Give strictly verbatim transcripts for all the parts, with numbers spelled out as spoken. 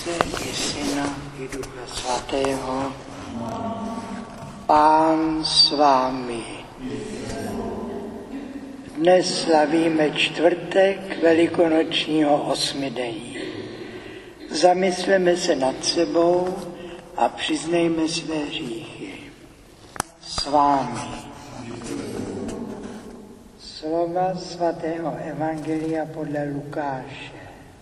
Otce i Syna i Ducha Svatého. Pán s vámi. Dnes slavíme čtvrtek velikonočního osmidenní. Zamysleme se nad sebou a přiznejme své hříchy. S vámi. Slova svatého evangelia podle Lukáše.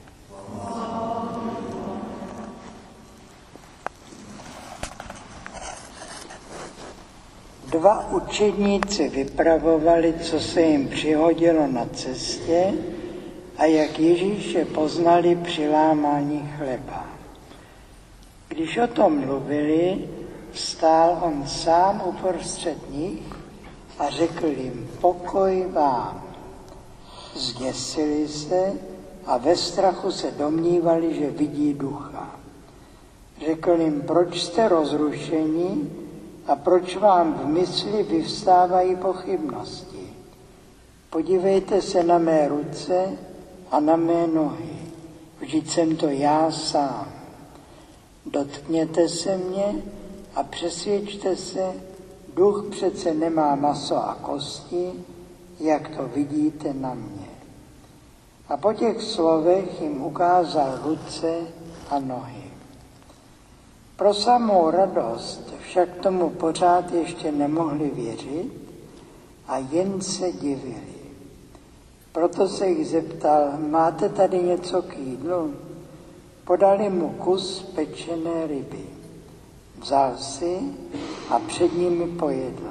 Dva učedníci vypravovali, co se jim přihodilo na cestě a jak Ježíše poznali při lámání chleba. Když o tom mluvili, stál on sám uprostřed nich a řekl jim: pokoj vám. Zděsili se a ve strachu se domnívali, že vidí ducha. Řekl jim: proč jste rozrušeni a proč vám v mysli vyvstávají pochybnosti? Podívejte se na mé ruce a na mé nohy. Vždyť jsem to já sám. Dotkněte se mě a přesvědčte se, duch přece nemá maso a kosti, jak to vidíte na mě. A po těch slovech jim ukázal ruce a nohy. Pro samou radost však tomu pořád ještě nemohli věřit a jen se divili. Proto se jich zeptal: máte tady něco k jídlu? Podali mu kus pečené ryby. Vzal si a před nimi pojedl.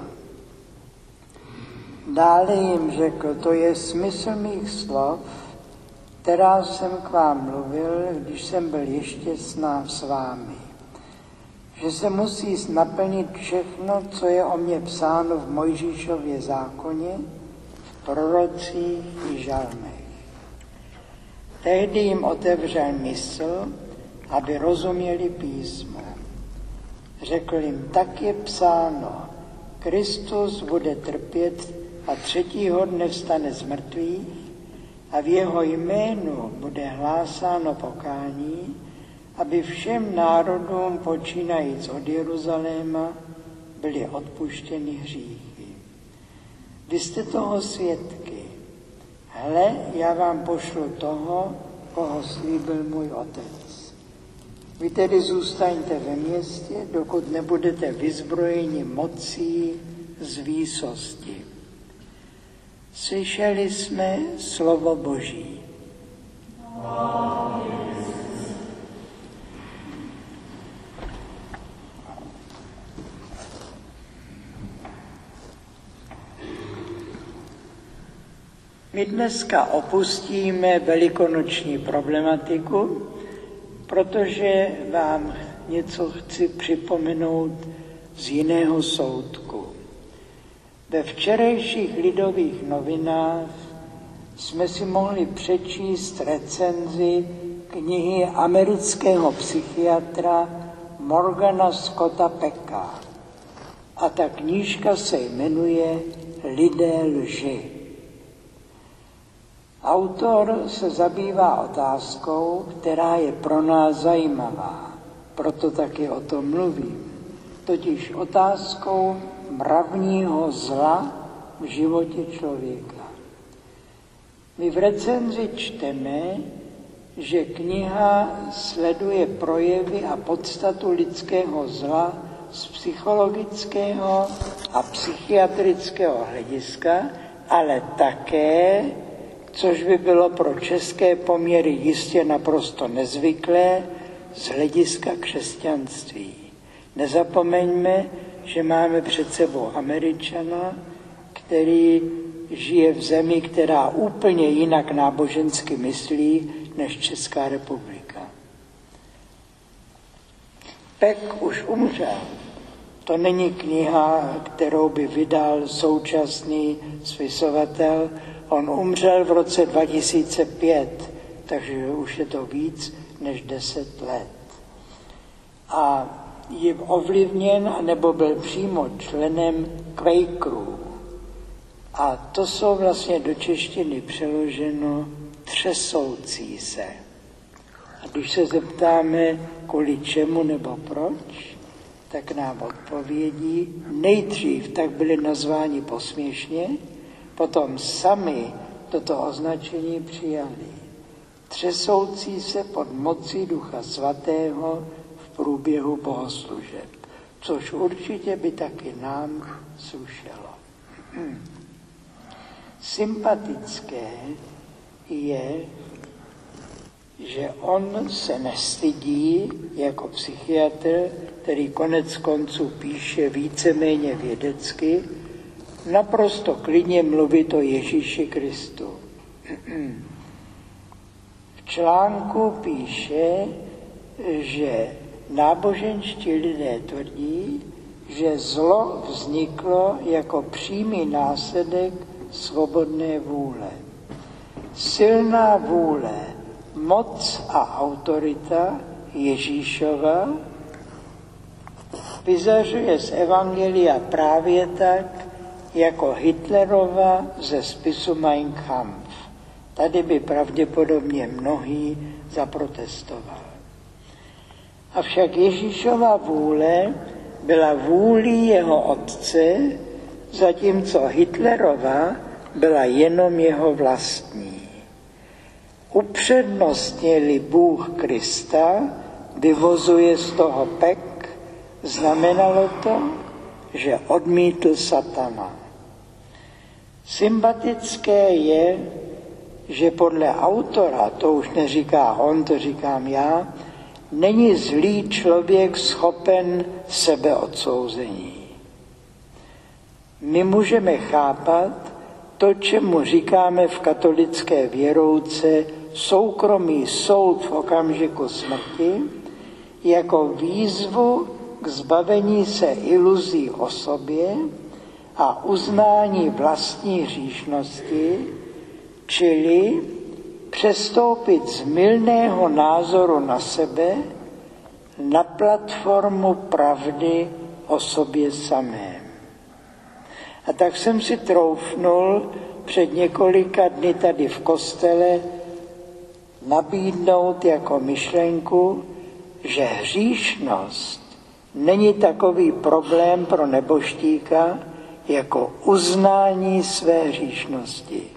Dále jim řekl: to je smysl mých slov, která jsem k vám mluvil, když jsem byl ještě s vámi. Že se musí naplnit všechno, co je o mě psáno v Mojžíšově zákoně, v prorocích i žalmech. Tehdy jim otevřel mysl, aby rozuměli písmo. Řekl jim: tak je psáno, Kristus bude trpět a třetího dne vstane z mrtvých a v jeho jménu bude hlásáno pokání, aby všem národům počínajíc od Jeruzaléma byly odpuštěny hříchy. Vy jste toho svědky. Hle, já vám pošlu toho, koho slíbil můj otec. Vy tedy zůstaňte ve městě, dokud nebudete vyzbrojeni mocí z výsosti. Slyšeli jsme slovo Boží. My dneska opustíme velikonoční problematiku, protože vám něco chci připomenout z jiného soudku. Ve včerejších Lidových novinách jsme si mohli přečíst recenzi knihy amerického psychiatra Morgana Scotta Pecka. A ta knížka se jmenuje Lidé lži. Autor se zabývá otázkou, která je pro nás zajímavá, proto taky o tom mluvím, totiž otázkou mravního zla v životě člověka. My v recenzi čteme, že kniha sleduje projevy a podstatu lidského zla z psychologického a psychiatrického hlediska, ale také, což by bylo pro české poměry jistě naprosto nezvyklé, z hlediska křesťanství. Nezapomeňme, že máme před sebou Američana, který žije v zemi, která úplně jinak nábožensky myslí než Česká republika. Peck už umřel. To není kniha, kterou by vydal současný spisovatel. On umřel v roce dva tisíce pět, takže už je to víc než deset let. A je ovlivněn, nebo byl přímo členem Quakerů. A to jsou vlastně do češtiny přeloženo třesoucí se. A když se zeptáme, kvůli čemu nebo proč, tak nám odpovědí, nejdřív tak byli nazváni posměšně, potom sami toto označení přijali, třesoucí se pod mocí Ducha Svatého v průběhu bohoslužeb, což určitě by taky nám slušelo. Sympatické je, že on se nestydí jako psychiatr, který konec konců píše víceméně vědecky, naprosto klidně mluvit o Ježíši Kristu. V článku píše, že náboženští lidé tvrdí, že zlo vzniklo jako přímý následek svobodné vůle. Silná vůle, moc a autorita Ježíšova vyzařuje z evangelia právě tak, jako Hitlerova ze spisu Mein Kampf. Tady by pravděpodobně mnohý zaprotestoval. Avšak Ježíšova vůle byla vůlí jeho otce, zatímco Hitlerova byla jenom jeho vlastní. Upřednostnil-li Bůh Krista, vyvozuje z toho pek, znamenalo to, že odmítl satana. Sympatické je, že podle autora, to už neříká on, to říkám já, není zlý člověk schopen sebeodsouzení. My můžeme chápat to, čemu říkáme v katolické věrouce soukromý soud v okamžiku smrti, jako výzvu k zbavení se iluzí o sobě a uznání vlastní hříšnosti, čili přestoupit z mylného názoru na sebe na platformu pravdy o sobě samém. A tak jsem si troufnul před několika dny tady v kostele nabídnout jako myšlenku, že hříšnost není takový problém pro nebožtíka jako uznání své hříšnosti.